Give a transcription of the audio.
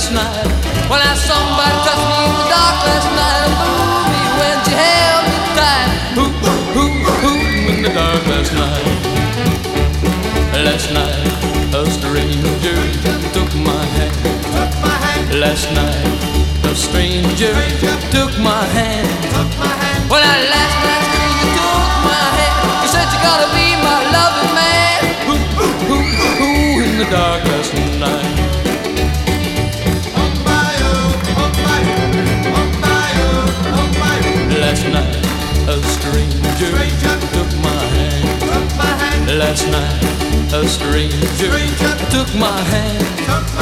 last night. When I saw somebody touch me in the dark last night, ooh, me when she held me tight. Ooh, ooh, ooh, in the dark last night. Last night, a stranger took my hand. Last night, a stranger took my hand. When I last night, stranger took my hand, he said you gotta be my loving man. Ooh, ooh, ooh, ooh, in the dark last night. Last night, a stranger took my hand. Last night, a stranger took my hand.